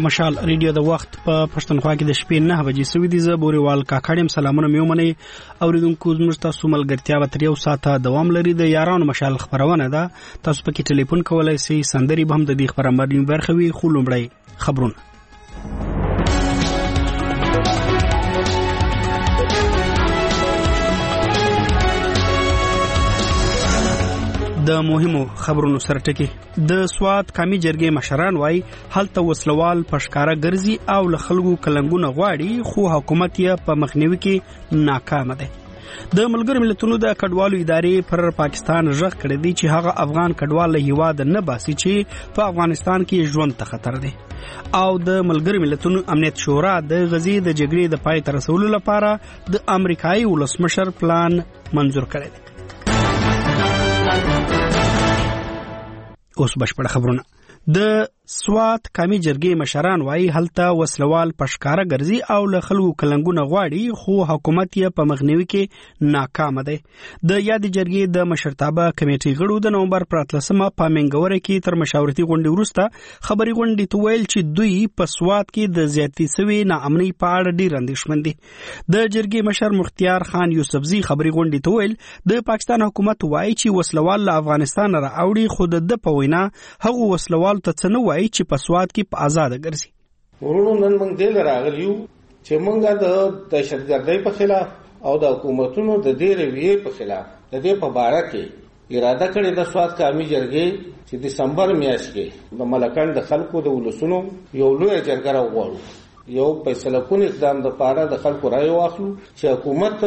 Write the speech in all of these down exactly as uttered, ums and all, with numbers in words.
مشال ریډیو د وخت په پښتونخوا کې د شپې نه بجې سوي دي. زه بوريوال کاکړم سلامونه مې ومني. اوریدونکو زموږ تاسو ملګرتیا به تر یو ساعته دوام لري. د یارانو مشال خبرونه ده. تاسو پکې ټلیفون کولای شئ. سندري به هم د دې خبرونه برخه وي. خو لومړی خبرونه د مهمو خبرونو سره ټکی. د سواد قومي جرګې مشران وای هلته وسلوال پشکارا ګرځي او له خلکو کلنګونه غواړي خو حکومت یې په مخنیوي کې ناکام دی. د ملګرو ملتونو د کډوالو ادارې پر پاکستان ژغ کړی دی چې هغه افغان کډوال له هیواد نه باسي چې په افغانستان کې ژوند ته خطر دی. او د ملګرو ملتونو امنیت شورا د غزي د جګړې د پای ته رسولو لپاره د امریکایي ولسمشر پلان منظور کړی دی. اوس بشپړ خبرونه. د سواد قومي جرګې مشران وای هلته وسلوال پشکارا ګرځي او له خلکو کلنګونه غواړي خو حکومت یې په مخنیوي کې ناکام دی. د یاد جرګې د مشرتابه کمیټې غړو د نومبر پر اتلسمه په منګوره کې تر مشاورتي غونډې وروسته خبري غونډې ته ویل چې دوی په سواد کې د زیاتې سوي ناامنۍ په اړه ډیر اندېښمن دي. د جرګې مشر مختیار خان یوسفزي خبري غونډې ته ویل د پاکستان حکومت وای چې وسلوال له افغانستان را اوړي خو د په وینا هغه وسلوال ته څه نه وای چې په سواد کې په آزاد ګرځي. ورونو نن موږ دل راغلیو چې موږ د دهشتګردۍ په خلاف او د حکومتونو د دې رویې په خلاف د دې په باره کې اراده کړې د سواد قومي جرګې چې دسمبر میاشت کې د ملکان د خلکو د ولسونو یو لوی جرګه راوړو یو فیصله کون اقدام د پاره د خلکو رائے واخلو چې حکومت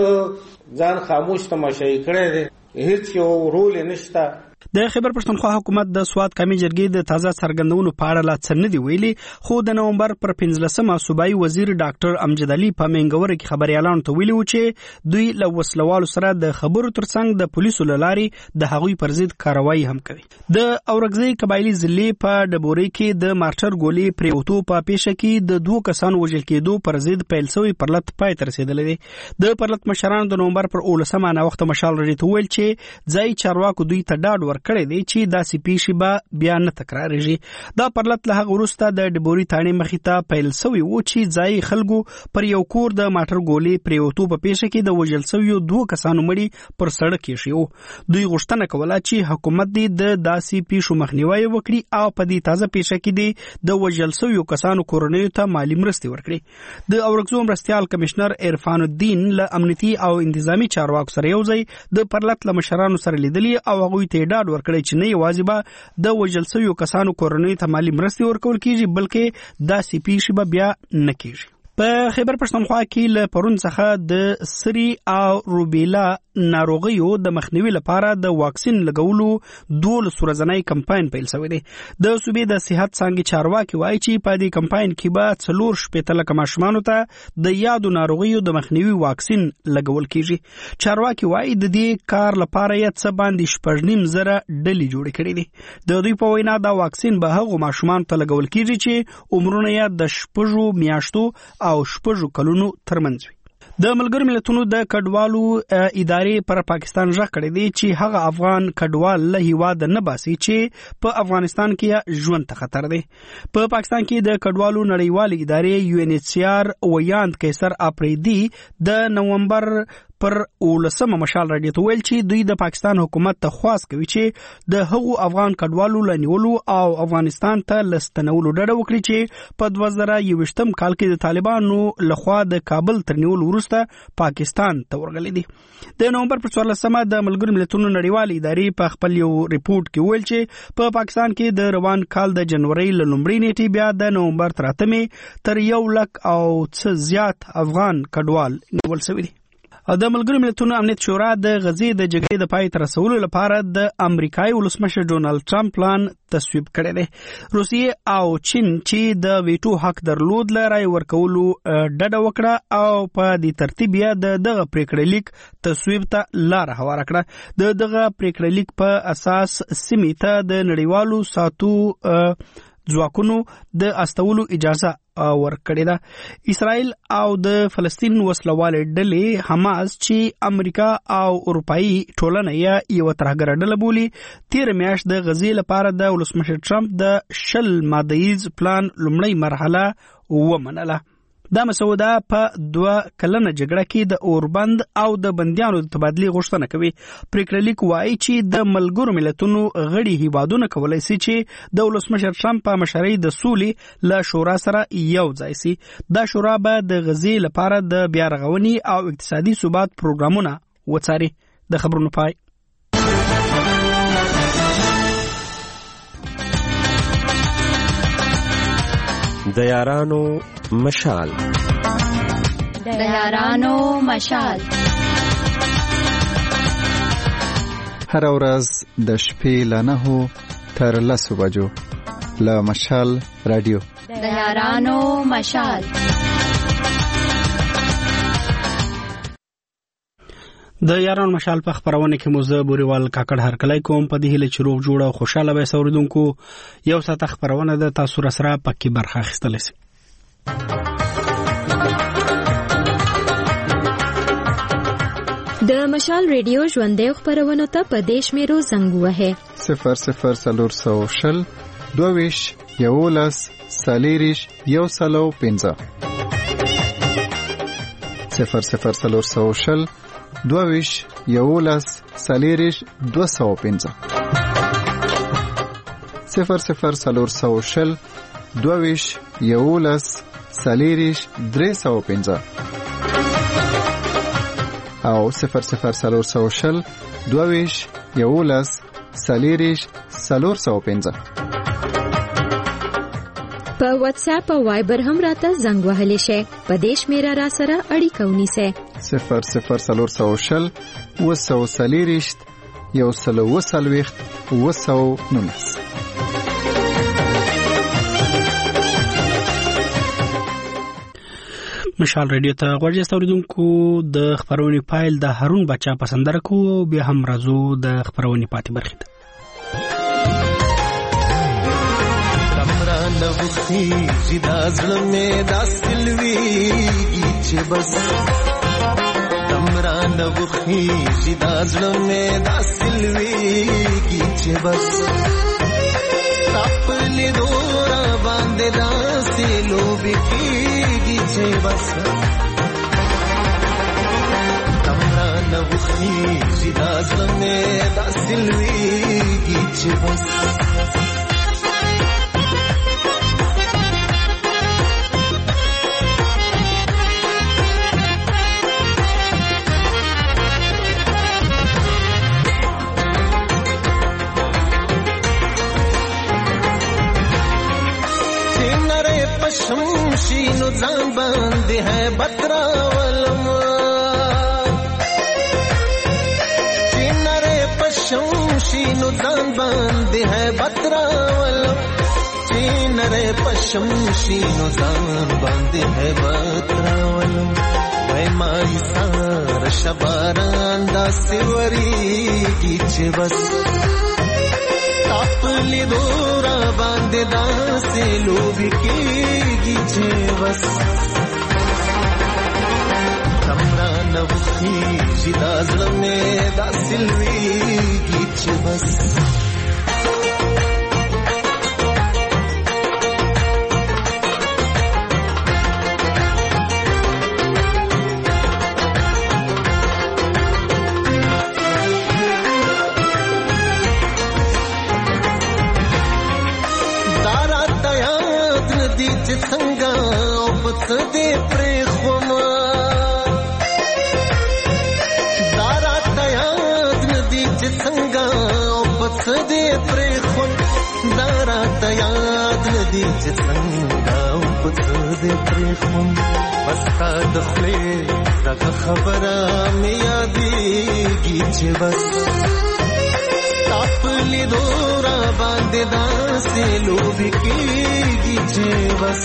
ځان خاموش تماشای کړي دي هیڅ یو رول نشته. د خیبر پښتونخوا حکومت د سواد قومي جرګې د تازه څرګندونو په اړه لا څه نه دی ویلي خو د نومبر پر پنځلسمه صوبایي وزیر ډاکټر امجد علي په منګوره کې خبريالانو ته ویلي و چې دوی له وسلوالو سره د خبرو ترڅنګ د پولیسو لارې د هغوی پر ضد کاروایی هم کوي. د اورګزۍ قبایلی ضلع په ډبوري کې د مارچر ګولې پریوتو په پیښه کې د دوه کسانو وژل کېدو پر ضد پیل شوی پرلط پای ته رسیدلی دی. د پرلط مشرانو د نومبر پر اولسمه نه وخت مشال رډي ته ویل چې ځای چارواکو دوی ته ډاډ ورکړی دی چې داسې پیښې به بیا نه تکراریږي. دا پرلط له هغه وروسته د ډبوري تاڼې مخې ته پیل شوی و چې ځای خلکو پر یو کور د ماټر ګولې پریوتو په پیښه کې د وژل شویو دوه کسانو مړي پر سړک ایښي. دوی غوښتنه کوله چې حکومت دې د داسې پیښو مخنیوی وکړي او په دې تازه پیښه کې دې د وژل شویو کسانو کورنیو ته مالي مرستې ورکړي. د اورګزو مرستیال کمشنر عرفان الدین له امنیتي او انتظامی چارواکو سره یو ځای د پرلط له مشرانو سره لیدلی او هغوی ته ډاډ ورکړی چې نه یوازې به د وژل شویو کسانو کورنیو ته مالي مرستې ورکول کیږي بلکې داسې پیښې به بیا نه کیږي. په خیبر پښتونخوا کې له پرون څخه د سری او روبیلا ناروغیو د مخنیوي لپاره د واکسین لګولو دولس ورځنی کمپاین پیل شوی دی. د صوبې د صحت څانګې چارواکي وایي چې په دې کمپاین کې به څلور شپېته لکه ماشومانو ته د یادو ناروغیو د مخنیوي واکسین لګول کیږي. چارواکي وایي د دې کار لپاره یې څه باندې شپږ نیم زره ډلې جوړې کړې دي. د دوی په وینا دا واکسین به هغو ماشومانو ته لګول کیږي چې عمرونه یې د شپږو میاشتو او شپږو کلونو ترمنځ وي. د ملګرو ملتونو د کډوالو ادارې پر پاکستان ژغ کړی دی چې هغه افغان کډوال له هیواد نه باسي چې په افغانستان کې ژوند ته خطر دی. په پاکستان کې د کډوالو نړیوالې ادارې یو ان ایچ سی آر ویاند کیسر اپریدي د نومبر پر اولسمه مشال راډیو ته ویل چې دوی د پاکستان حکومت ته خواست کوي چې د هغو افغان کډوالو لنیولو او افغانستان ته لستنولو ډډه وکړي چې په دوه زره یوویشتم کال کې د طالبانو لخوا د کابل تر نیولو وروسته پاکستان ته ورغلي دي. د نومبر پر څوارلسمه د ملګرو ملتونو نړیوالې ادارې په خپل یو ریپورت کې ویل چې په پاکستان کې د روان کال د جنوري له لومړۍ نیټې بیا د نومبر تر اتمې تر یو لک او څه زیات افغان کډوال نیول شوي دي. د ملګرو ملتونو امنیت شورا د غزې د جګړې د پای ته رسولو لپاره د امریکایي ولسمشر ډونالد ټرمپ پلان تصویب کړی دی. روسیې او چین چې د ویټو حق درلود له رای ورکولو ډډه وکړه او په دې ترتیب یې د دغه پریکړې لیک تصویب ته لاره هواره کړه. د دغه پریکړې لیک په اساس سیمې ته د نړیوالو ساتو ځواکونو د استولو اجازه ورکړې ده. اسرائیل او د فلسطین وسلوال ډلې حماس چې امریکا او اروپאי ټولنه یې یو ترهګر ډله بولي تیر میاشت د غزې لپاره د ولسمشر ټرمپ د شل مادهیز پلان لومړی مرحله ومنله. دا مسوده په دوه کلنه جګړه کې د اوربند او د بندیانو د تبادلې غوښتنه کوي. پریکړه لیک وایي چې د ملګرو ملتونو غړي هیوادونه کولای شي چې د ولسمشر ټرمپ په مشرۍ د سولې له شورا سره یو ځای شي. دا شورا به د غزې لپاره د بیا رغونې او اقتصادي ثبات پروګرامونه وڅاري. د خبرونو پای. د یارانو مشال د یارانو مشال هر ورځ د شپې له نهو تر لسو بجو له مشال رادیو د یارانو مشال. د یارانو مشال په خبرونه کې موزه بوريوال کاکړ هرکلای کوم په دې هله چې روغ جوړه او خوشاله به سوریدونکو یو ساعت خبرونه د تاسو سره پکې برخه اخیستل شي. د مشال ریډیو ژوندې خبرونه ته په دیش میرو زنګ وه صفر صفر سلور سو شل دویش یولس سالیریش یو سلو پنځه صفر صفر سلور سو شل دویش یولس سالیریش دو سو پنځه صفر صفر سلور سو شل دویش یولس سالیریش درې سو پنځه او صفر صفر سلور سو شل دویش یولس سالیریش سلور سو پنځه. په واتس اپ او وایبر هم راته زنګ وهلی شي. په دیش میرا را سره اړیکه ونیسه صفر صفر سلور سو شل وسو سالیریشت یو سلو وسلويخت وسو نونس. مشال ریډیو ته غوړی ستوریدونکو د خبرونې فایل د هارون بچا پسندره کو به هم راځو د خبرونې پاتې برخه ته. کمران وختي زیدا زلمه داسلوي چې بس کمران وختي زیدا زلمه داسلوي چې بس خپل دورا باندې داسې لوبي کیږي چې بس کمران وختي زیدا زلمه داسلوي چې بس شمشینو ځان باندې ہے بترا ولما چینره پشمشینو ځان باندې ہے بترا ولما چینره پشمشینو ځان باندې ہے بترا ولما وای مای سار شباران دا سیوري کی چې بس خپل دورا باندې داسې لوبي کېږي چې بس کمران وختي زیدا زلمه داسې لويږي چې بس څنګه او پڅ دې پرې خوما دارات یاد ندی چې څنګه او پڅ دې پرې خون دارات یاد ندی چې څنګه او پڅ دې پرې خون بس تا د خپل دغه خبره مې یادېږي چې بس خپل دورا باندې داسې لوبي کېږي چې بس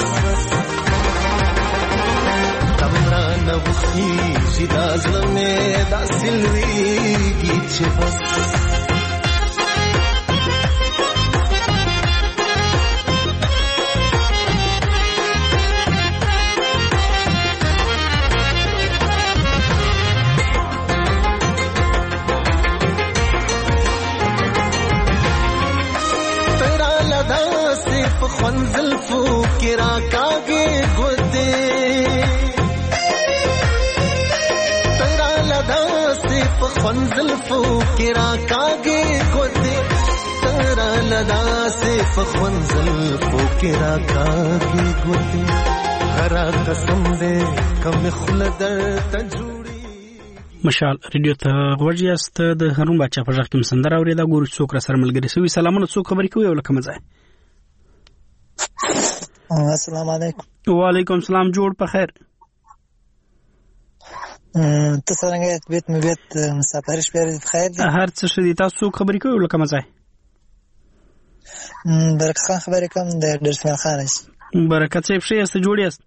کمران وختي زیدا زلمه داسې لويږي چې بس پخوانزل فو کرا کاږي ګوتې ترا لدا سه پخوانزل فو کرا کاږي ګوتې هرا قسم دې کم خلدر تجوړي مشال ریډیو ته غوړیاست د هرون بچا په ځخ کې مسندر اوریدا ګورو څوک را سره ملګری سوي سلامونه څوک خبرې کوي ولکه مزه السلام علیکم وعلیکم السلام جوړ په خیر ته څنګه بیت مې بیت مسافر شپه په خیر دي هر څه شدي تاسو خبرې کوي ولکه مزه برکت خان خبرې کوم د درسمن خان برکت صاحب شي است جوړیاست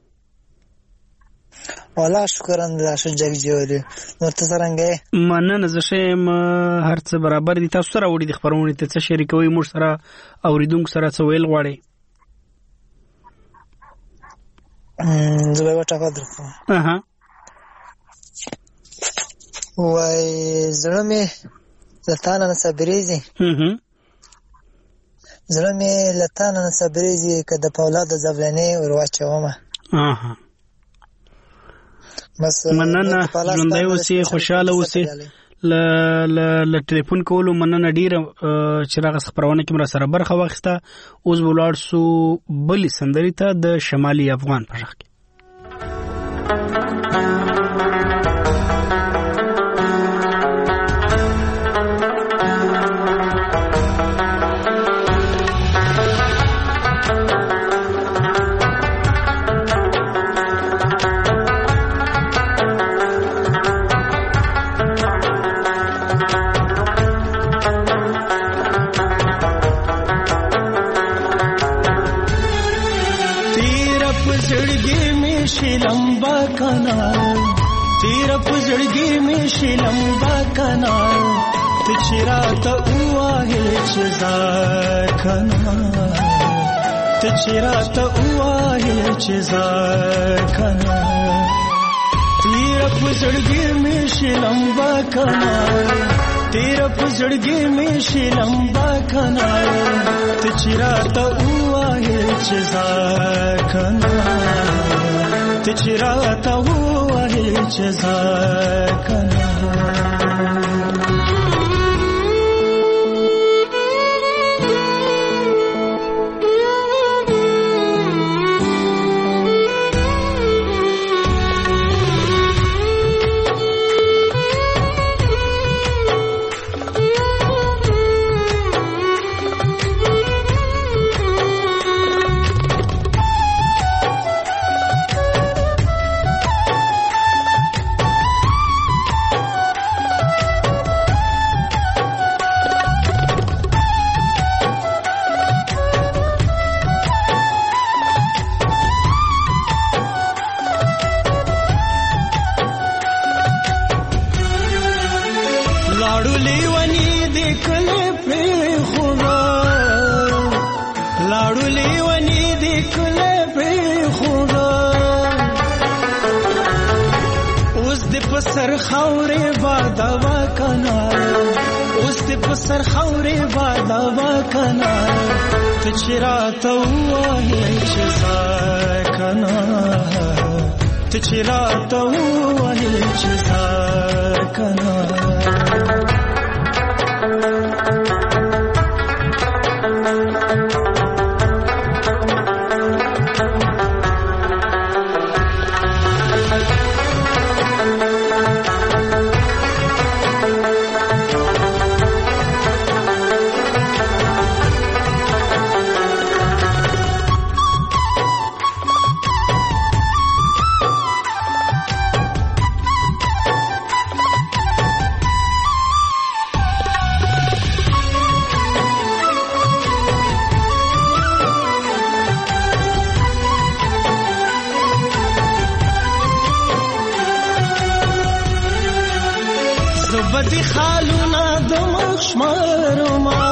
والله شکران الله شجاع جوړي نو ته څنګه مننه زه شم هر څه برابر دي تاسو سره وړي د خبرونه ته څه شریکوي موږ سره اوریدونکو سره څه ویل غواړي زه به وټاکو درکو اها وای زړه مې لتانه صبرېږي اها زړه مې لتانه صبرېږي کده په اولاد زولنې ورواچومه اها مننه ژوندۍ اوسې خوشاله اوسې ل ل ل ټلیفون کولو مننه ډیره چې راغ خبرونه کې مر سره برخه واخسته اوس بولار سو بلی سندري ته د شمالي افغان په ځخ کې लंबा कनाल तेरा पुजड़गी में शे लंबा कनाल तिचरा तो हुआ है चजार कनाल तिचरा तो हुआ है चजार कनाल तेरा पुजड़गी में शे लंबा कनाल तेरा पुजड़गी में शे लंबा कनाल तिचरा तो हुआ है चजार कनाल तिचराता हुआ है जज़ाकना सर खौरे बादवा कनाल उस दिप सर खौरे बादवा कनाल तिचरा तो हुआ है जज़ाकना तिचरा तो हुआ है जज़ाकना زبدي خالونا دمخ شمرما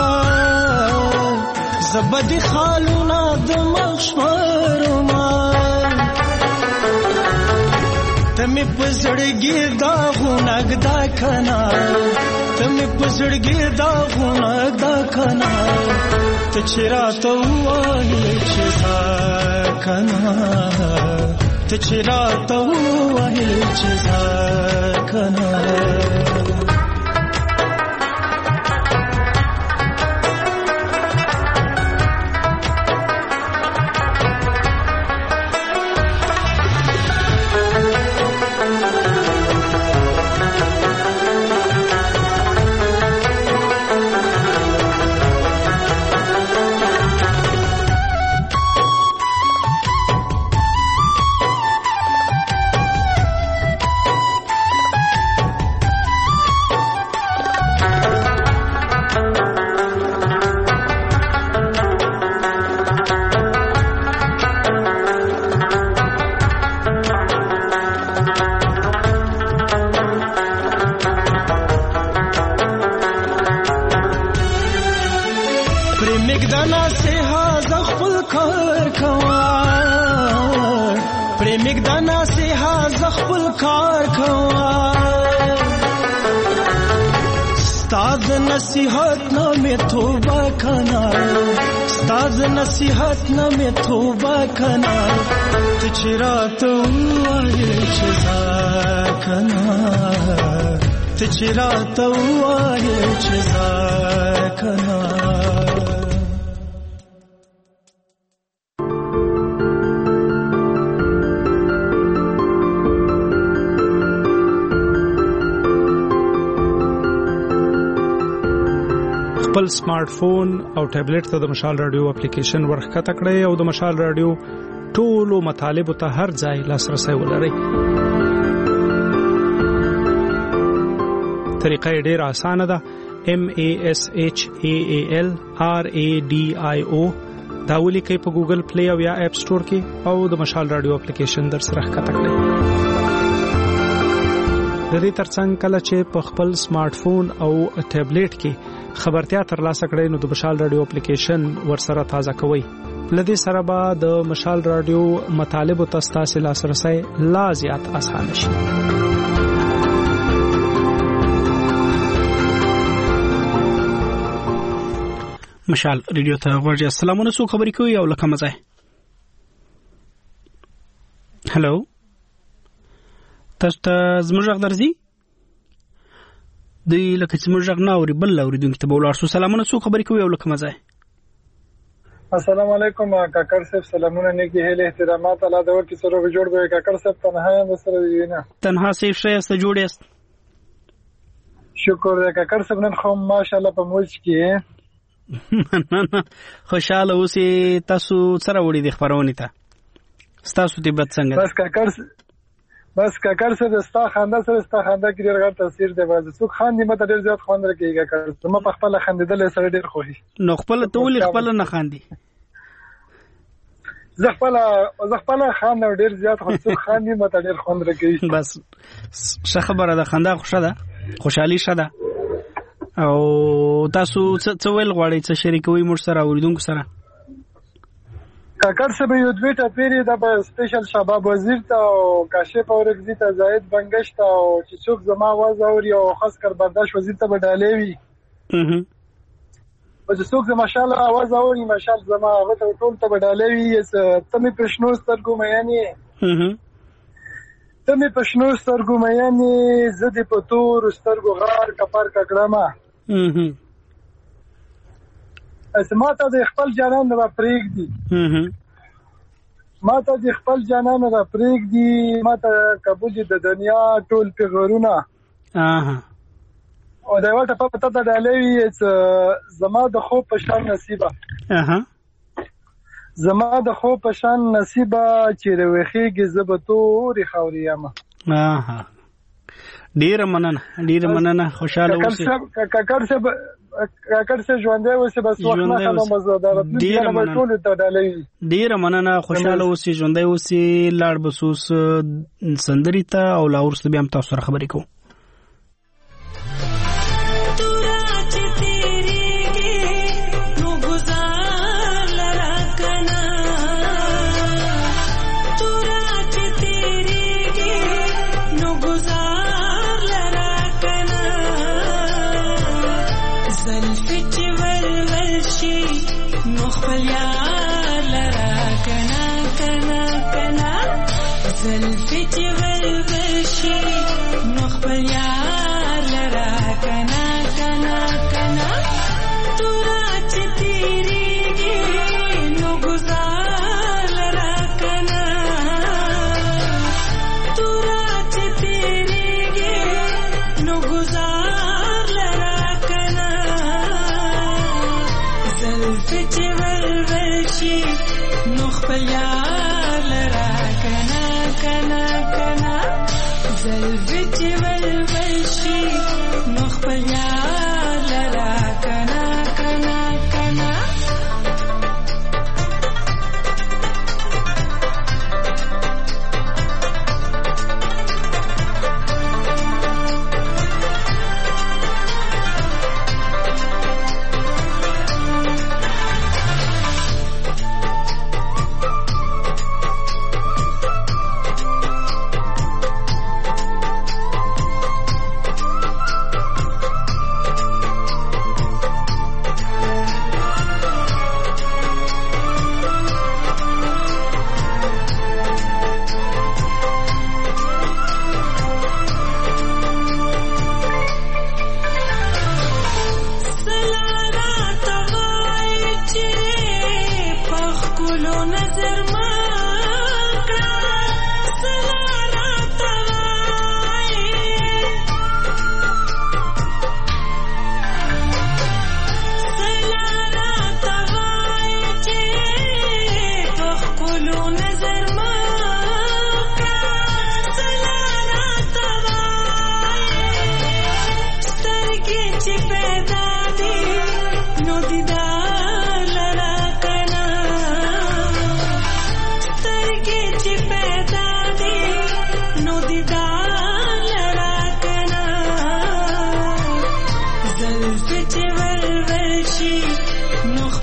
زبدي خالونا دمخ شمرما تمي پزړګي دا غونګ دا کنا تمي پزړګي دا غونګ دا کنا ته چیرې ته وایې چې ځا کنا ته چیرې ته وایې چې ځا کنا مګدانا سه زخپل کار کوا ستاد نصیحت نامه توبه کنا ستاد نصیحت نامه توبه کنا ته چرات وای چزا کنا ته چرات وای چزا کنا خپل سمارټ فون او ټابلیټ ته د مشال رادیو اپلیکیشن ورخکته کړئ او د مشال رادیو ټولو مطالبه ته هر ځای لاسرسي ولرئ. طریقه ډیره اسانه ده. M A S H A A L R A D I O دا ولیکئ په ګوګل پلی او یا اپ سٹور کې او د مشال رادیو اپلیکیشن در سره ښکته کړئ. د دې ترڅنګ کله چې په خپل سمارټ فون او ټابلیټ کې خبرتیا ترلاسه کړئ نو د مشال رادیو اپلیکیشن ورسره تازه کوئ. لدې سره به د مشال رادیو مطالب او تاسو لاسرسي لا زیات آسان شي. مشال رادیو ته ورځي. السلام علیکم. خبرې کوي او لکه مزه. هالو تاسو ته زموږ غږ درځي؟ دی لکه چې موږ غږ نه اوري بل اوریدونکو ته بولاړ سو. سلامونه. سو خبرې کوي او لکه مزه. السلام علیکم کاکر صاحب. سلامونه نیکی هله احترامات الله دور کی سره جوړ به کاکر صاحب تنها یم سره وینه تنها صاحب شه سره جوړ است. شکر کاکر صاحب نن خو ماشاءالله په موج کې خوشاله اوسې. تاسو سره وړي د خبرونه ته تاسو دې بد څنګه بس کاکر بس کاکر صاحب ستا خندا سره ستا خندا کې ډېر غټ تاثیر دی. باز څوک خاندي مته ډېر زیات خوند راکېږي کاکر. زما په خپل خندیدل سره ډېر خوښي. نو خپل ټول خپل نه خاندي. زه خپل زه خپل خاند ډېر زیات خو څوک خاندي مته ډېر خوند راکېږي. بس څه خبره ده. خندا خوشاله ده خوشحالي شته او تاسو څه ویل غواړئ څه شریکوي موږ سره اوریدونکو سره؟ کاکر صاحب یو دوی ته پیری دا به سپیشل شباب وزیر ته او کاشف اورګزی ته زاید بنگش ته او چې څوک زما आवाज اوري او خاص کر برداشت وزیر ته بدالې وي. هه او چې څوک زما ماشاءالله आवाज اوري ماشاءالله زما هغه ته ټول ته بدالې وي. تمه پښنو سترګو مې یعنی هه تمه پښنو سترګو مې یعنی زدي په تور سترګو غار کپر ککړما. هه اسما ته د خپل جانان را پریګ دي. هه ما ته د خپل جانان را پریګ دي. ما ته قبول د دنیا ټول پیغورونه. اها او دا وخت په پته د ډالوي زما د خو په شان نصیبه. اها زما د خو په شان نصیبه چې روخيږي زبتو ری خوريامه. اها ډیر مننه ډیر مننه. خوشاله اوسئ کاکر صاحب. کاکر صاحب ژوندې اوسئ بس وخت نه خبره مزدار ډیر مننه ډیر مننه. خوشاله اوسئ ژوندې اوسئ. لاړ بسوس سندري ته او لاور ست بیا هم تاسو سره خبرې کوم.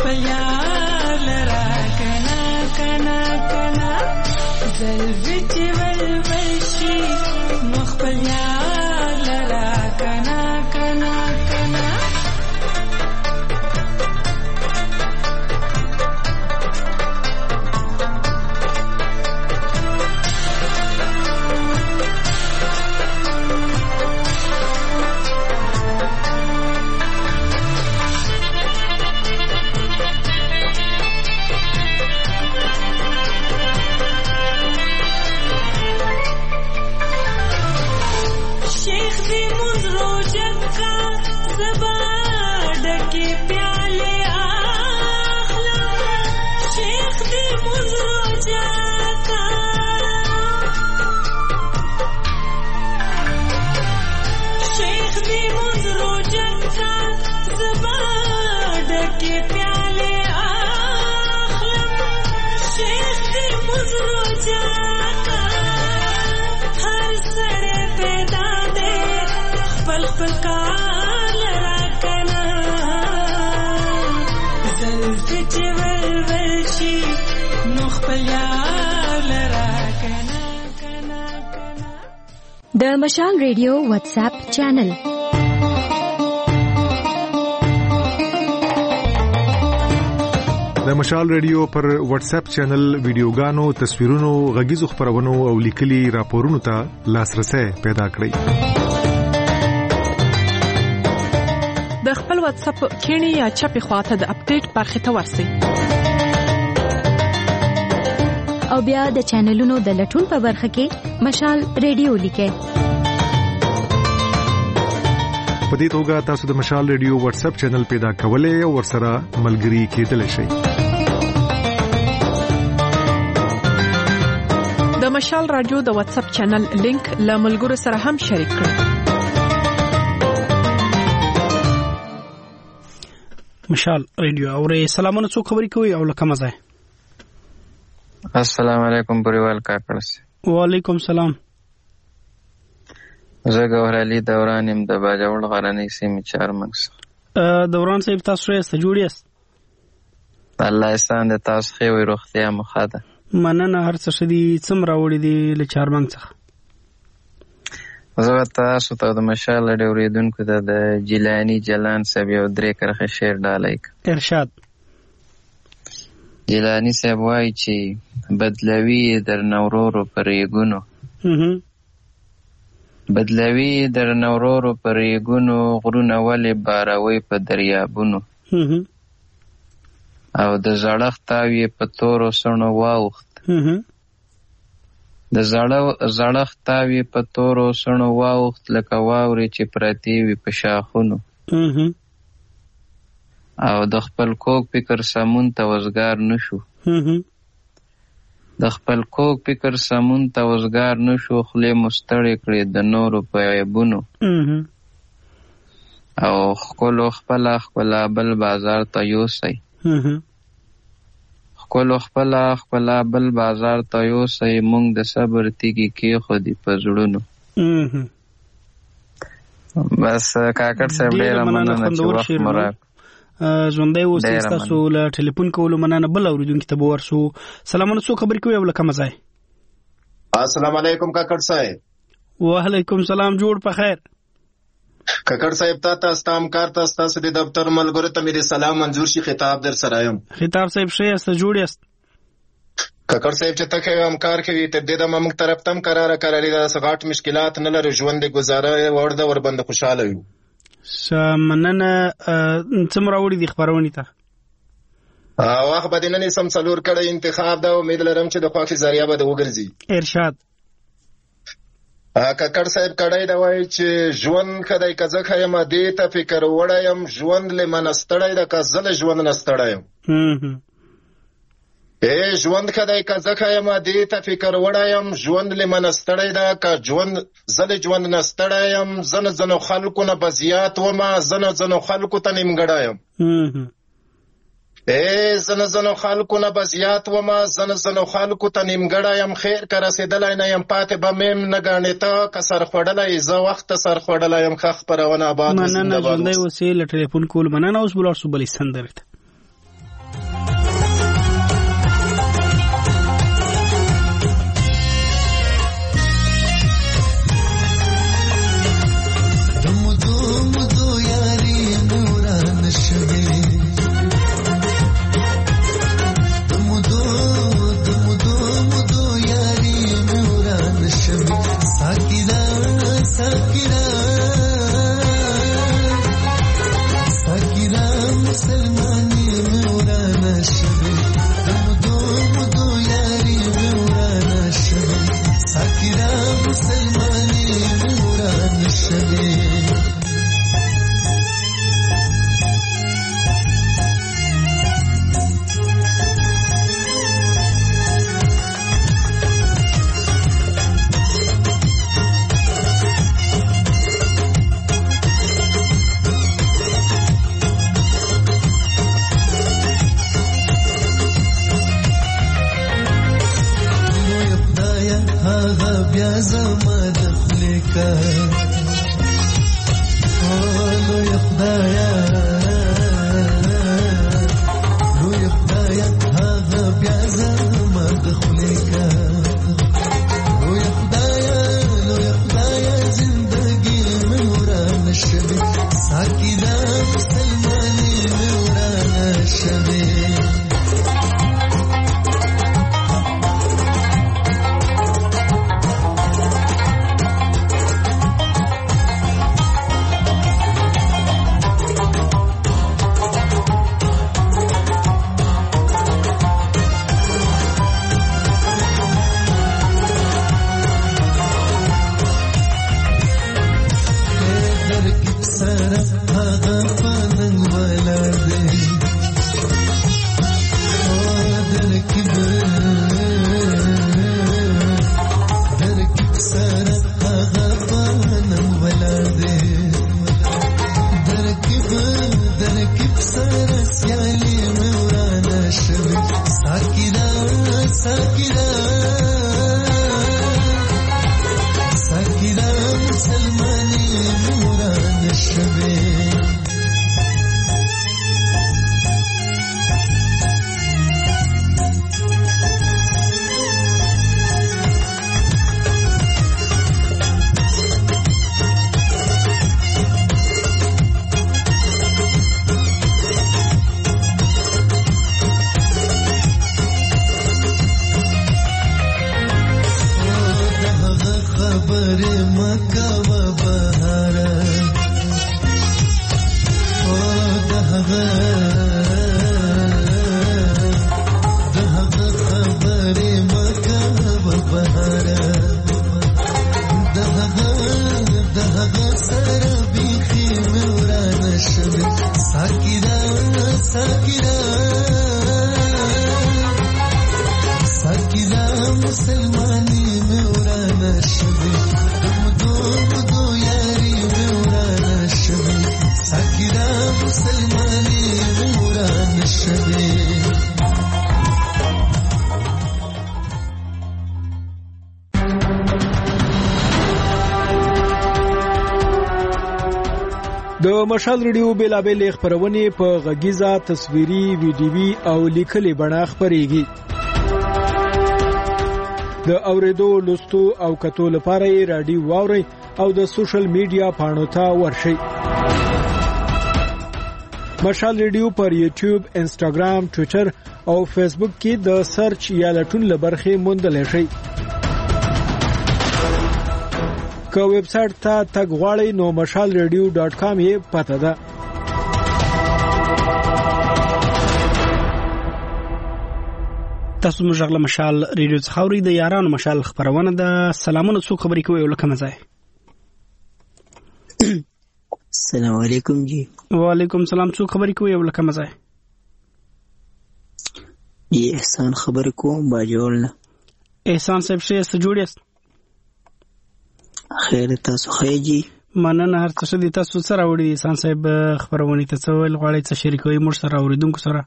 خپل لرا کنا کنا کنا زلفی چې ولول شي نو خپل لرا کنا کنا کنا د مشال ریډیو واتس اپ چینل د مشال ریډیو پر واتس اپ چینل ویډیوګانو، تصویرونو، غږیزو خبرونو او لیکلي راپورونو ته لاسرسي پیدا کړئ. د خپل واتس اپ کینی یا چپی خواته د اپډیټ برخه ته ورسئ او بیا د چینلونو د لټون په برخه کې مشال ریډیو لیکئ. په دې توګه تاسو د مشال ریډیو واتس اپ چینل پیدا کولای او ورسره ملګري کېدلی شئ. د مشال رادیو د واتس اپ چینل لینک له ملګرو سره هم شریک کړئ. مشال ریډیو اورې سلامونه، څو خبرې کوي او لکه مزه. السلام علیکم بریوال کاکړ. وعلیکم سلام. زه ګوهر علي دوران يم د باجوړ غرنۍ سیمې چارمنګ. دوران صاحب تاسو یې جوړ یاست؟ الله احسان د تاسو خو وي روغتیا مخاده. مننه. هر څه شدي څومره وړي دي له چارمنګ څخه. زه تاسو ته د مشال ډېر اوریدونکو ته د جیلانی جلان صاحب یو درې کرخه شعر ډالای. ارشاد. جیلانی صاحب وایي چې بدلوي در نورورو پرېګونو بدلوي در نورورو پرېګونو غرونه ولې باروي په دریابونو او د زړښت تاوی په تورو سڼو واوښت د زړښت تاوی په تورو سڼو واوښت لکه واورې چې پرتې وي په شاخونو او د خپل کوک فکر سمون ته وزګار نشو د خپل کوک فکر سمون ته وزګار نشو خلې مستړې کړې د نورو په عیبونو او خپل خپل خپل بل بازار ته یوسئ خپل خپل خپل بل بازار ته یوسئ مونږ د صبر تیږي کې خو دې په زړونو. بس کاکړ صاحب ډېر مننه چې وخت مو راکړ. ژوندی اوسئ. ستاسو له ټلیفون کولو مننه. بل اورېدونکي ته به ورسو. سلامونه، څو خبرې کوي او له کومه ځای؟ السلام علیکم کاکړ صاحب. وعلیکم سلام. جوړ په خیر. کاکړ صاحب تا ته ستام کار ته ستاسو د دفتر ملګرو ته مې سلام منظور شي. خطاب در سره یم. خطاب صاحب ښه یاست؟ جوړ یاست؟ کاکړ صاحب چې ته کوي همکار کوي تر دې دمه موږ طرف ته هم قراره کرلې ده. څه غاټ مشکلات نه لرو، ژوند د ګزاره وړ ده، ورباندې خوشحاله یو. مننه. څومره وړي دي خپرونې ته؟ وخت به دې نن سم څلور کړی انتخاب ده. امید لرم چې د خوښې ذریعه به د وګرځي. ارشاد. کاکړ صاحب کړی دا وایي چې ژوند ښه دی که زه ښه یم دې ته فکر وړی یم، ژوند له منه ستړی ده که زه له ژوند نه ستړی یم. ای ژوند ښه دی که زه ښه یم دې ته فکر وړی یم، ژوند له منه ستړی ده که ژوند زه له ژوند نه ستړی یم. ځنو ځنو خلکو نه به زیات ومه، ځنو ځنو خلکو ته نیمګړی یم. ای ځنو ځنو خلکو نه به زیات ومه، ځنو ځنو خلکو ته نیمګړی یم. خیر که رسېدلی نه یم پاتې به میم نه ګڼې ته که سر خوړلی زه وخت ته سر خوړلی یم. ښه خپرونه آباد. مننه. ژوندی اوسئ. له ټلیفون کولو مننه. اوس بل ورسو بلې سندرې ته. کا لو يخدايا لو يخدايا هذا بيازا ما دخلك لو يخدايا لو يخدايا زندگی میں وران شبی ساکیدا مسلمانی میں وران شبی د مشال ریډیو بیلابېل خبرونه په غږیزه تصویري ویډیوي او لیکلي بڼه خبريږي. د اوریدو لوستو او کتو لپاره یې رادیو واوري او د سوشل میډیا پاڼو ته ورشئ. مشال ریډیو پر یوټیوب، انسټاګرام، ټوئیټر او فیسبوک کې د سرچ یا لټون لبرخې موندل شي. که ویب سټ ته تګ غواړئ نو مشال ریډیو ډاټ کام یې پته ده. تاسو موږ غل مشال ریډیو څخه اورئ. د یارانو مشال خبرونه ده. سلامونه، څوک خبرې کوي ولکه مزه؟ السلام علیکم جی. وعلیکم السلام. څوک خبرې کوي ولکه مزه؟ جی احسان خبرې کوم باجوړ نه. احسان صاحب شه است جوړ است. خیر تاسو خیر جی. مننه. هر څه دي تاسو سره وړي. احسان صاحب خبرونه ته څه ویل غواړي؟ څه شریکوي موږ سره اوریدونکو سره؟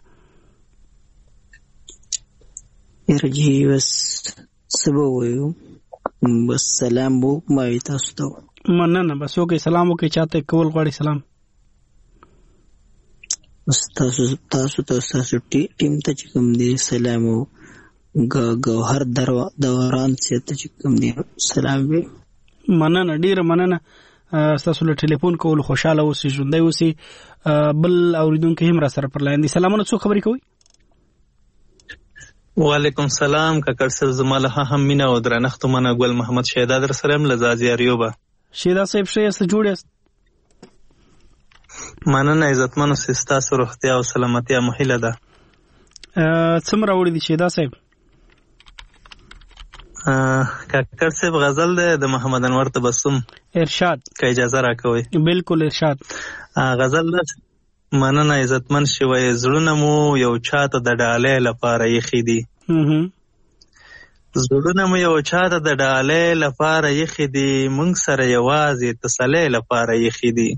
ارجی بس سبا ویو بس سلام وو ما تاسو ته. مننه. بس اوکې سلام وکي. چاته کول غواړي سلام؟ تاسو تاسو تاسو ټیم ته کوم دي سلام وو ګوهر دوران ته چې کوم دي سلام وي. مننه، ډیره مننه. تاسو له ټلیفون کول خوشاله اوسئ، ژوندۍ اوسئ. بل اوریدونکو هم را سره پر لاندې. سلامونه، څوک خبرې کوي؟ وعلیکم سلام. کاکړ صاحب زماله هم مینا او درنښت منه ګل محمد شهدا در سره هم لزازي اریوبا. شهدا صاحب شه است جوړ است. مننه عزتمنو سستاسو روغتیا او سلامتیا مهله ده. څومره وړي دي شهدا صاحب؟ کاکړ صاحب غزل ده د محمد انور تبسم ارشاد، که اجازه راکوي. بالکل ارشاد. غزل ده. مننه عزتمن شوی زړونه مو یو چاته د ډالۍ لپاره یخي دي. زړونه مو یو چاته د ډالۍ لپاره یخي دي، مونږ سره یوازې تسلی لپاره یخي دي.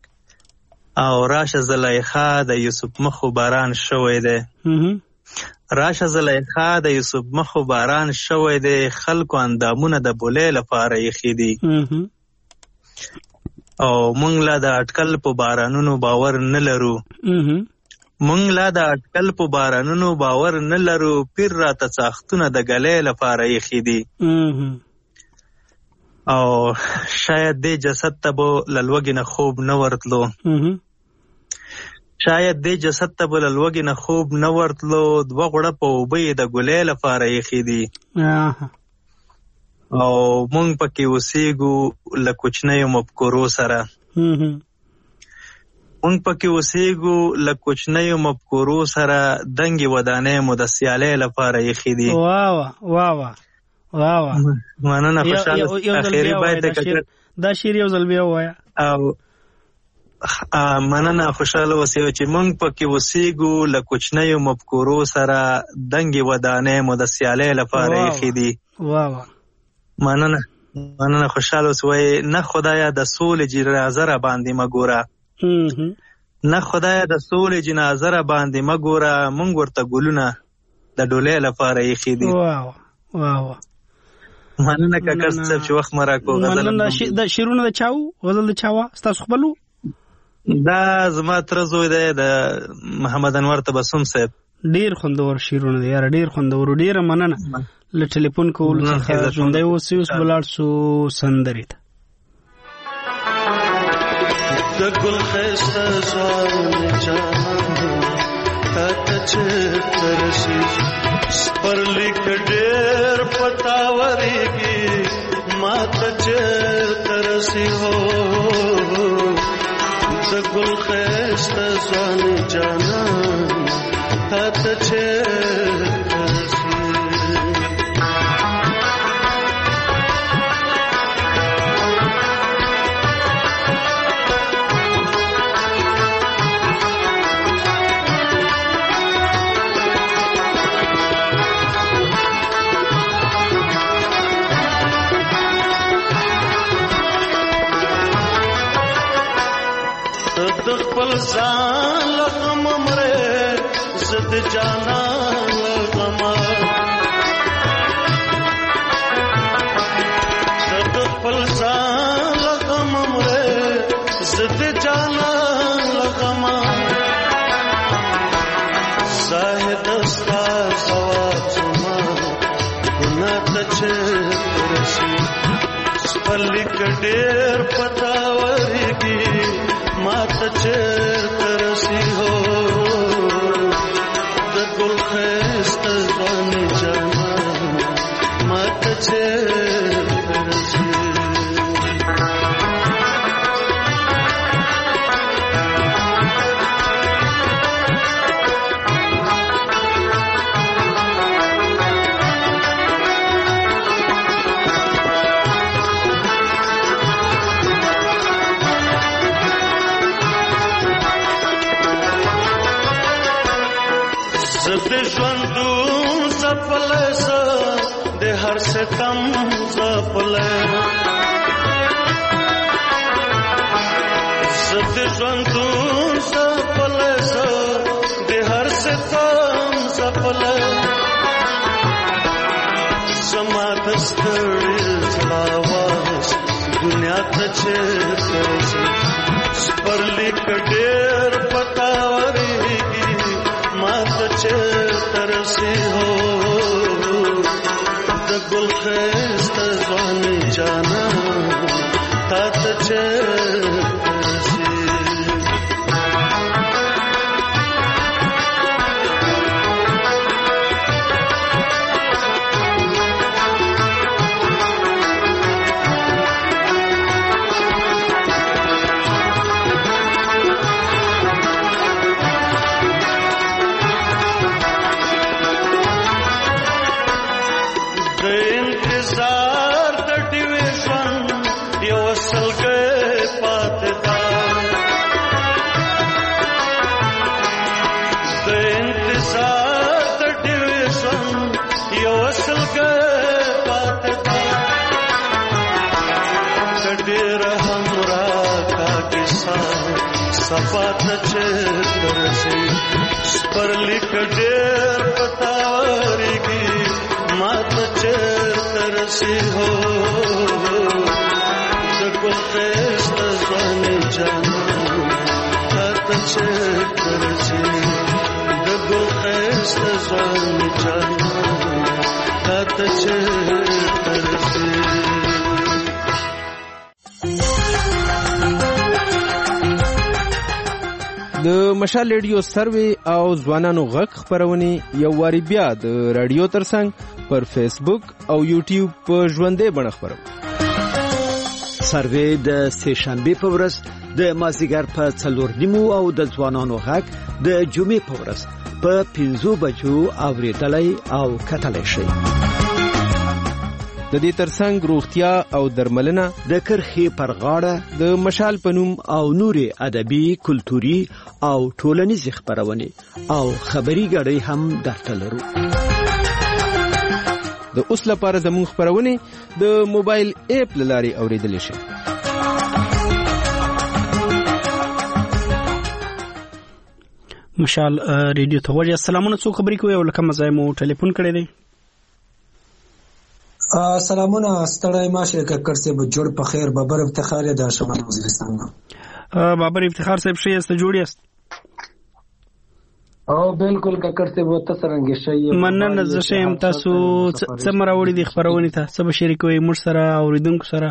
او راشه زلیخا د یوسف مخو باران شوی دی، راشه زلیخا د یوسف مخو باران شوی دی خلکو اندامونه د بولې لپاره ایښي دي او مونږ لا د اټکل په بارانونو باور نه لرو مونږ لا د اټکل په بارانونو باور نه لرو پیر راته څاختونه د ګلې لپاره ایښي دي او شاید دې جسد ته به له لوږې نه خوب نه ورتلو شاید دې جسد ته به له لوږې نه خوب نه ورتلو دوه غوړپه اوبه یې د ګلې لپاره ایښي دي او مونږ پکې اوسېږو له کوچنیو مفکورو سره مونږ پکې اوسېږو له کوچنیو مفکورو سره دنګې ودانۍ مو د سیالۍ لپاره ایښي دي واه واه واه واه مننه خوشحاله اخري باید دا شعر یو ځل بیا ووایه او مننه خوشحاله اوسئ چې مونږ پکې اوسېږو له کوچنیو مفکورو سره دنګې ودانۍ مو د سیالۍ لپاره ایښي دي واه واه مننه مننه خوشحاله اوسئ نه خدایا د سولې جنازه را باندې مه ګوره نه خدایا د سولې جنازه را باندې مه ګوره مونږ ورته ګلونه د ډولۍ لپاره ایښي دي واه واه واه مننه کاکا صاحب چې وخت مه راکړو د شعرونه د چا و غزل د چا وه ستاسو خپل و دا زما تره زوی دی د محمد انور تبسم صاحب ډیر خوندور شعرونه دی یاره ډیر خوندور ډیره مننه له ټلیفون کولو څخه ژوندی اوسئ اوس به لاړ شو سندرې ته د ګل ښایسته ځوان جانان تا ته چېرته رسي سپرلیک ډېر پتا ورېږي ما ته چېرته رسي هو د ګل ښایسته ځوان جانان تا ته چېرته رسي خپل ځان لغم مره زد جانا لغم خپل ځان لغم مره زد جانا لغم زاهد استا سواتما ګنا ته چرسي سپلک ډېر پتا ورګي ما ته چېرته رسي هو د ګل ښایسته ځوان جانان ما ته چېرته رسي د ژوندون زپلی زه د هر ستم زپلی زه د ژوندون زپلی زه د هر ستم زپلی زما د ستړي زړه آواز دنیا ته چېرته رسي سپرلیک ډېر پتا ورېږي ما ته چېرته رسي هو د ګل ښایسته ځوان جانان تا ته چېرته رسي انسان صفات چرسی سپرلی کډیر پتاوريږي مات چرسی هو دګل خست ځوان جانا مات چرسی دګل خست ځوان جانا مات چرسی. د مشال ریډیو سروي او ځوانانو غږ خبرونه یو واری بیا د رادیو ترڅنګ پر فیسبوک او یوټیوب په ژوندې بڼه خبرو. سروي د سه شنبه په ورځ د مازیګر په څلور نیمو او د ځوانانو غږ د جمعې په ورځ په پنځو بجو اوریدلای او کتلای شي. د دې ترڅنګ روغتیا او درملنه د کرخي پر غاړه د مشال پنوم او نوري ادبي کلتوري او ټولنیز خبرونه او خبري غړي هم درته لرو. د اوس لپاره زموږ خبرونه د موبایل اپ لاري اوریدل شي. مشال ریډیو ته وړي سلامونه څو خبرې کوي او لکه مزای مو ټلیفون کړی دی. سلامونه ستړی ماشه ککر سے جوړ په خیر بابر افتخار د شمال وزیرستان. بابر افتخار صاحب شي است جوړی است او بالکل ککر سے وو تسرنګ شي مننه ز شیم تاسو څمره وړي د خبرونه ته سب شریکوي مر سره اوریدونکو سره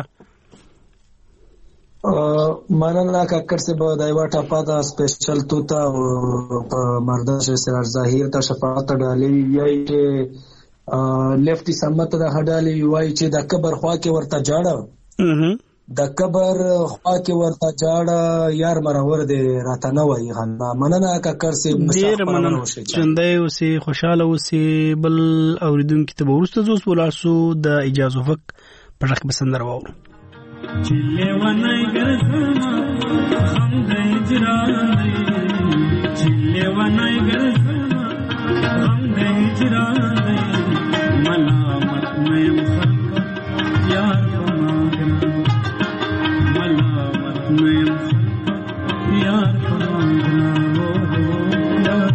مننه ککر سے به دایوا ټاپا دا سپیشل توتا په مرداش سر ظاهر ته شفاعت ډالې یی چې لیفتی سمت د هډالي وای چې د قبر خوا کې ورته جاړه د قبر خوا کې ورته جاړه یار مرور دی راته نه وای غنا مننه ککر سي ډیر مننه چندای اوسې خوشاله اوسې بل اوریدونکو ته ورسته زوس ولاسو د اجازه وک پرخ بسندر وورو چله ونای ګرځما هم د اجران دی چله ونای ګرځما هم د اجران دی ملامت میں خلق یار مانگنا ملامت میں خلق یار مانگنا یار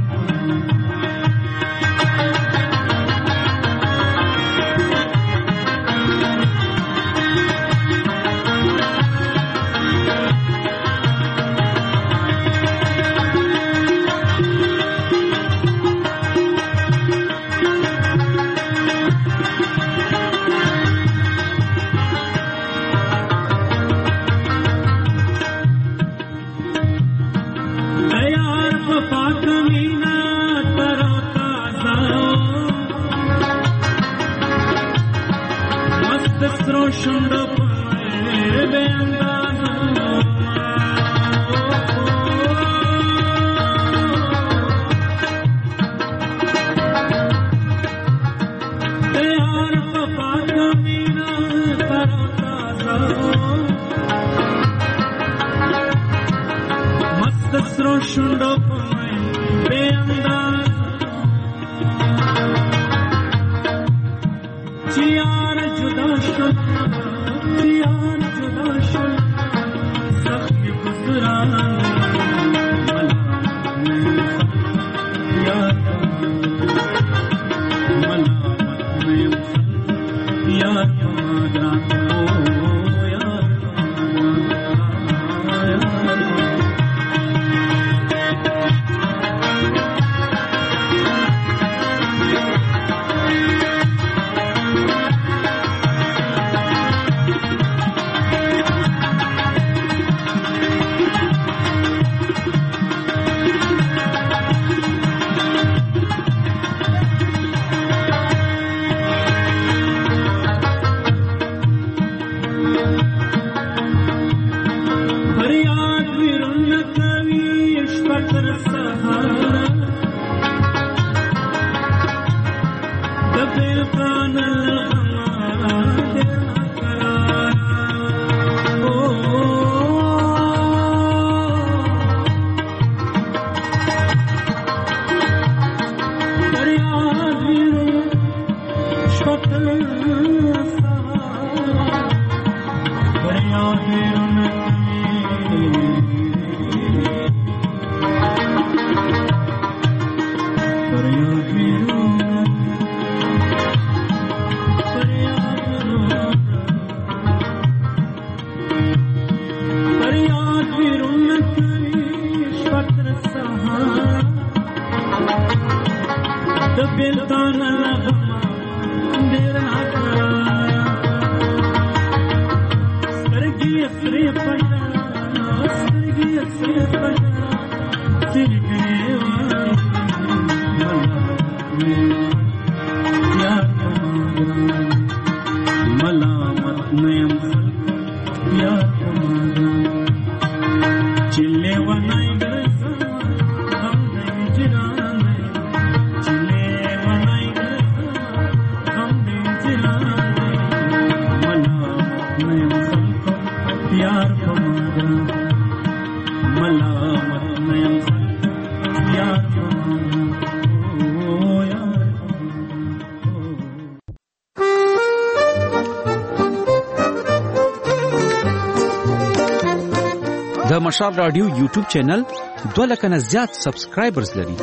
د مشال رادیو یوټیوب چینل دوه لکه نه زیات سبسکرایبرز لري.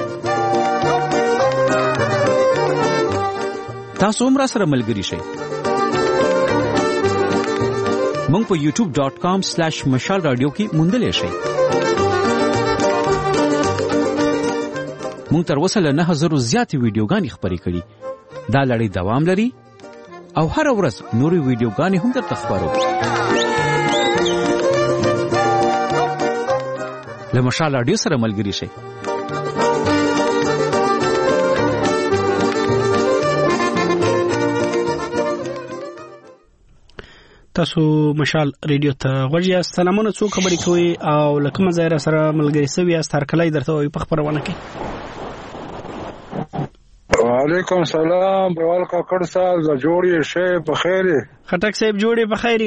تاسو هم را سره ملګري شئ. مونږ په یوټیوب ډاٹ کام سلیش مشال رادیو کې موندلی شئ. مونږ تر اوسه له نه زرو زیاتې ویډیوګانې خپرې کړي. دا لړۍ دوام لري او هر ورځ نورې ویډیوګانې هم درته خپرو. له مشال رادیو سره ملګري شئ. تاسو مشال ریډیو ته غوږ یاست. سلامونه، څو خبرې کوي او لکه مزایره سره ملګری سوي یاست هر کله درته وي په خبرونه کې. وعلیکم سلام بروال کاکړ صاحب، ز جوړې شه په خیر. خټک صاحب جوړې په خیر.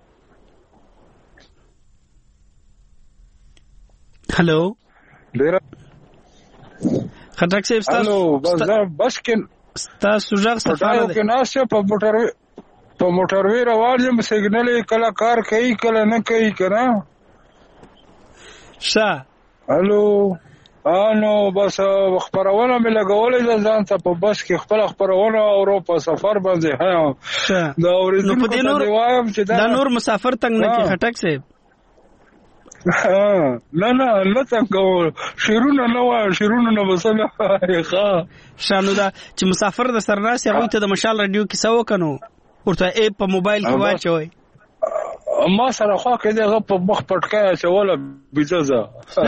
هلو ډیر خټک صاحب تاسو بس بس کې تاسو ځغ سفاره کې ناشه په موټر په موټر وی روان یم، سیګنل کله کار کوي کله نه کوي کنه. ښه هلو انو بس خبرونه مې لګولې ځان ته په بس کې خپل خبرونه او په سفر باندې ها دا اورېدل په وایم چې دا نور مسافر تنگ نه کې خټک صاحب. نه نه نه څنګه شیرونه نه وای شیرونه نه وسله ښه شانو دا چې مسافر د سرناسي هغه ته د مشال رادیو کې سو کنو ورته اپ په موبایل کې واچوي. ما سره خو کې دغه په مخ پټکای چې ولا بيزازه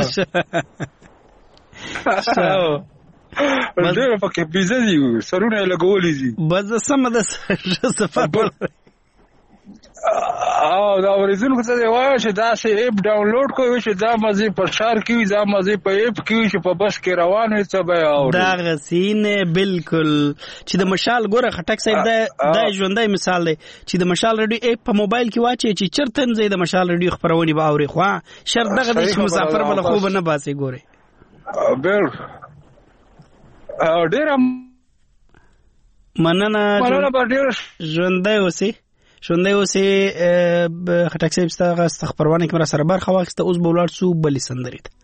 ډېر پکې بيزازي سرونه لګولې دي بس سم د سفر او دا ورزونه څه دی وای چې دا سه اپ ډاونلوډ کوی چې دا مزي په شار کې دا مزي په اپ کې چې په بس کې روان وي څه به او دا غسینه بالکل چې د مشال ګوره خټک صاحب دا د ژوندۍ مثال دی چې د مشال رادیو اپ په موبایل کې واچي چې چرته نه د مشال رادیو خبرونه به اوري. خو شرط دغه د مسافر بل خو نه باسي ګوره بل ډېر مننه مننه ډېر ژوندۍ اوسې ژوندۍ اوسې. خټک صاحب ستاسو خبرونه کې مر سره برخه واخیسته. اوس به ولاړ شو بلې سندرې ته.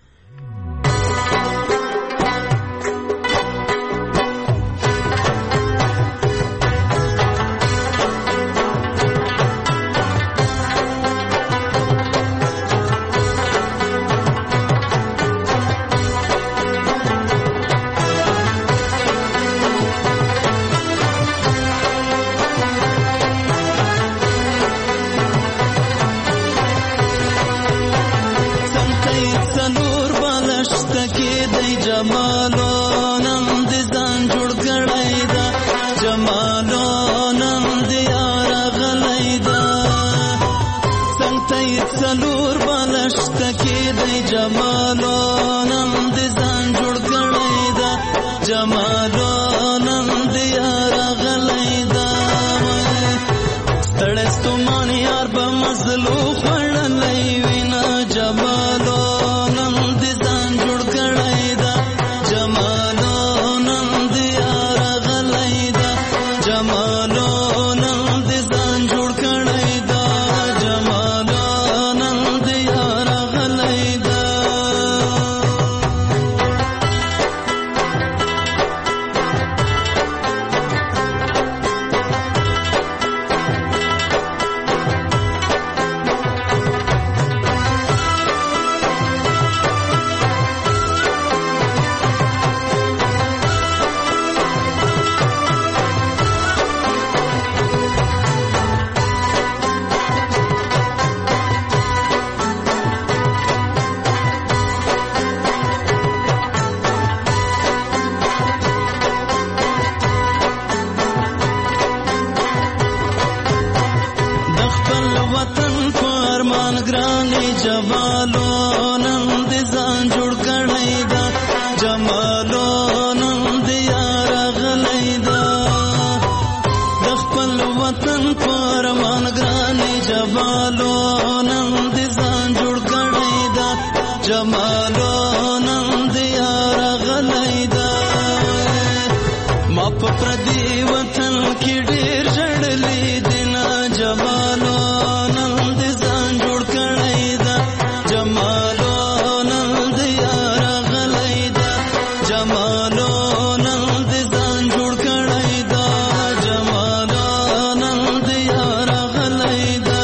پرمان ګرانې جمالو نن دې ځان جوړ کړی دا جمالو نن دې یار غلی دا د خپل وطن پرمان ګرانې جمالو نن دې ځان جوړ کړی دا جمالو نن دې یار غلی دا ما په پردي وطن کې ډېر ژړلې دي نه جمالو نن دې ځان جوړ کړی دا جمالو نن دې یار غلی دا جمالو نن دې ځان جوړ کړی دا جمالو نن دې یار غلی دا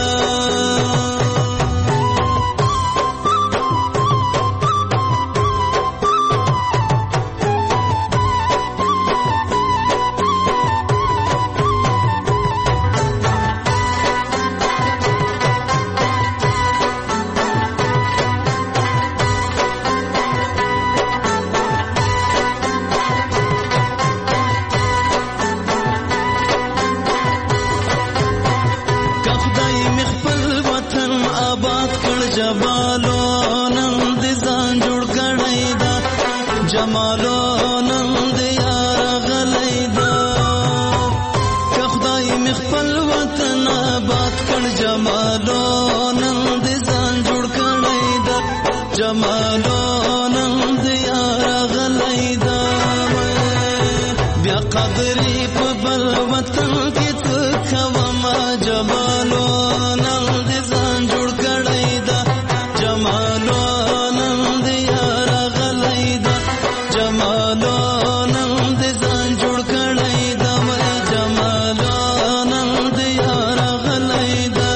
جمالو نن دې ځان جوړ کړی دا جمالو نن دې یار غلی دا که خدای مې خپل وطن آباد کړ جمالو نن دې ځان جوړ کړی دا جمالو نن دې یار غلی دا بیا قدرې په بل وطن کې څه کومه جمالو نن دې ځان جوړ کړی دا جمالو نن دې یار غلی دا جمالو نن دې ځان جوړ کړی دا جمالو نن دې یار غلی دا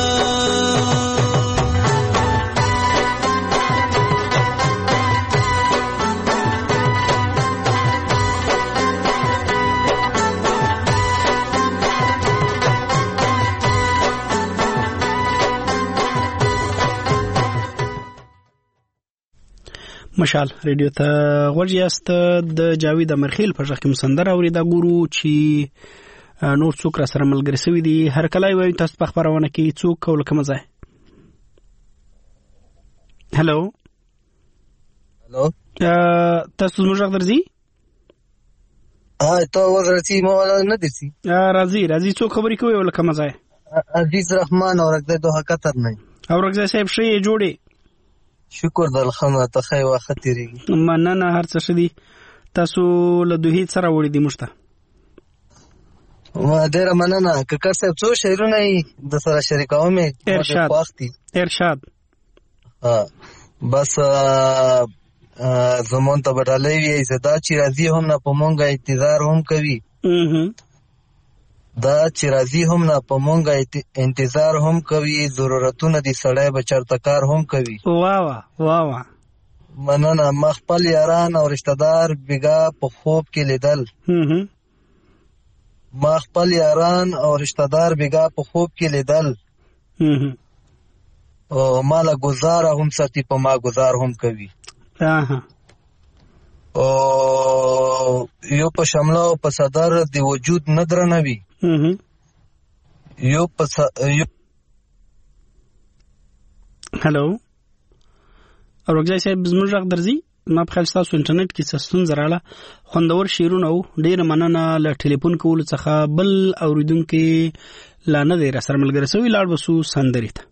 مشال ریډیو ته غوږ یاست. د جاوید امرخیل په ځخ کې مسندر اوریدا ګورو چې نور څوک را سره ملګری سوي دي. هر کله وایي تاسو په خبرونه کې څوک کول کوم ځای. هالو هالو تاسو موږ درځي ها ته ورته مو نه دي راځي راځي څوک خبرې کوي ول کوم ځای. عزیز رحمان اورګه دوه قطر نه اورګه صاحب شي جوړي شکر د الخمه ته خی وخت تیریږي مننه هر څه شدي تاسو له دوی سره وړي دي مشته ما ډیر مننه ککر صاحب څو شعرونه د سره شریکاو مې ارشاد ارشاد ها بس زمون ته بدلې وي زدا چې راځي هم نه پمونګه انتظار هم کوي دا چې راځي هم نه پمونګه انتظار هم کوي ضرورتونه دي سړی بچرته کار هم کوي. واه واه واه واه مننه مخپل یاران او رشتہ دار بیګا په خوب کې لیدل مخپل یاران او رشتہ دار بیګا په خوب کې لیدل او مالا گزار هم ساتي په ما گزار هم کوي. اها او یو په شمله او په صدر دی وجود ندر نه وي یو پس یو هالو اورګځای صاحب زموږ غږ درځي ما په خپل تاسو انټرنیټ کې سستون زراله خوندور شیرونه او ډیر مننه ل ټلیفون کول څخه بل اوریدونکو لا نه دی را سره ملګری سوی لاړ بسو سندري ته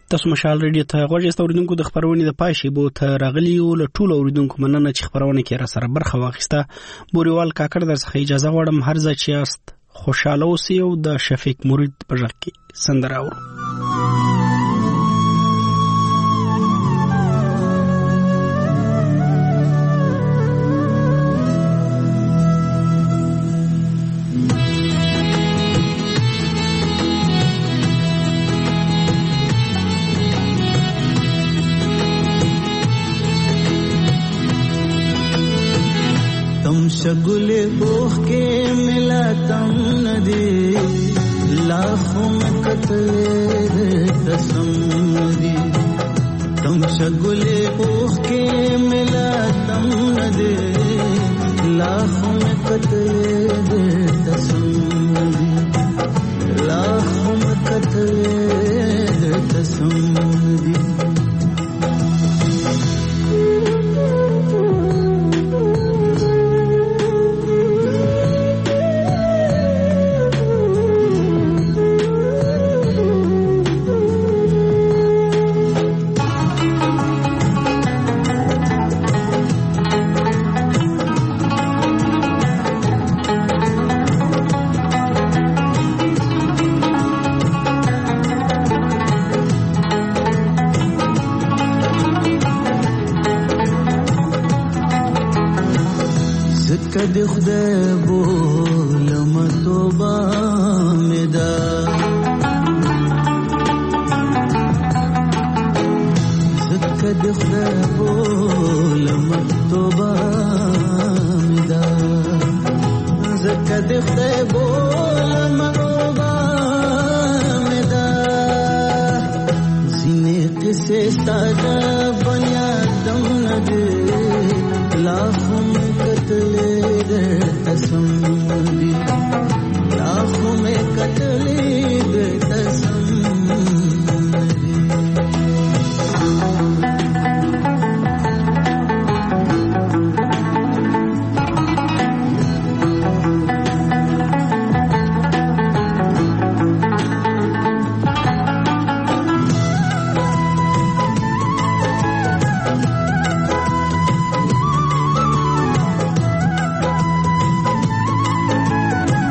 تاسو مشال ریډیو ته غوږ یاست اوریدونکو د خبرونې د پاشي بو ته راغلی او له ټولو اوریدونکو مننه چې خبرونه کې را سره برخه واخیسته. بوريوال کاکړ در څخه اجازه غواړم هر ځای چې یاست خوشاله اوسئ او د شفیق مرید په ژغ کې سندره اورو. शगुल बोह के मिला तम नदी लाखों में कतले कसम नदी तुम शगुल बोह के मिला तम नदी लाखों में कतले कसम नदी लाखों में कतले कसम नदी कद खुदा बोलम तोबा मेदा कद खुदा बोलम तोबा मेदा कद खुदा बोलम तोबा मेदा जीने किसे सादा बनिया दम नदे लाखों में कतले कसम दी लाखों में कतले कसम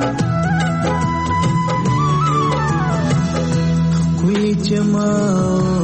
जमा